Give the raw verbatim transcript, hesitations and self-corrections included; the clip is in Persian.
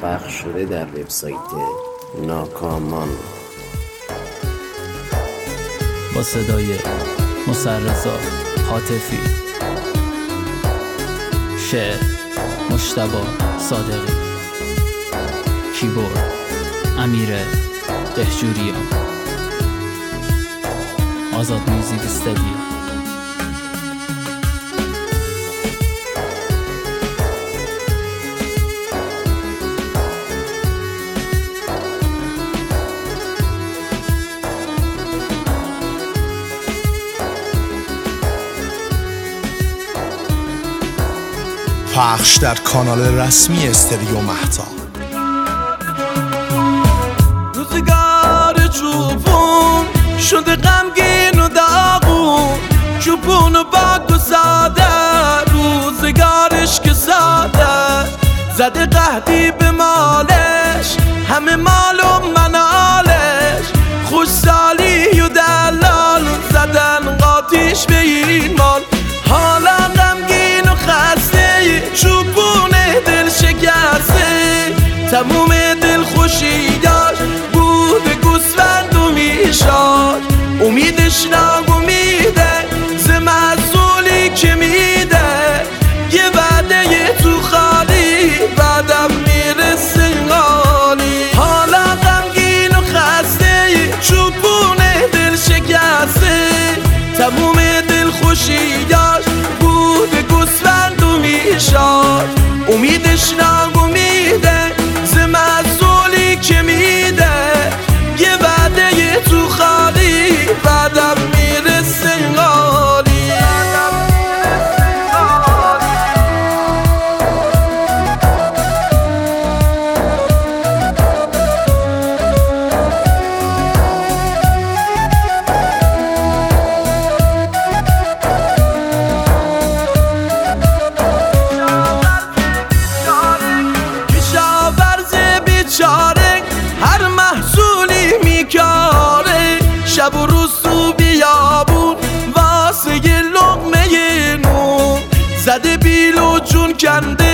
پخش شده در وبسایت ناکامان با صدای مسررضا حاتفی، شعر مجتبی صادقی، کیبورد امیر دهجوریان، آزاد میوزیک استودیو. پخش در کانال رسمی استریو مهتا. روزگار چوبون شده غمگین و داغون، چوبون و باگ و ساده، روزگارش که ساده، زده قهدی به مالش، همه مال و منالش، خوش سالی و دلال زدن قاطیش به این مال. حالا غمگین و خسته، چوبون دل شکسته، تموم دل خوشی داشت، بود گوسفند و میشاد، امیدش ناامیده ز محصولی که میده، یه وعده یه تو خالی بعدم میرسه غالی. حالا غمگین و خسته، چوبون دل شکسته، تموم دل خوشی داشت، بود گوسفند و میشاد، امیدش ناامیده ز محصولی که میده، یه وعده یه تو خالی بعدم میرسه غالی. هر محصولی میکاره، شب و روز تو بیابون واسه یه لقمه نون، زده بیل و جون کنده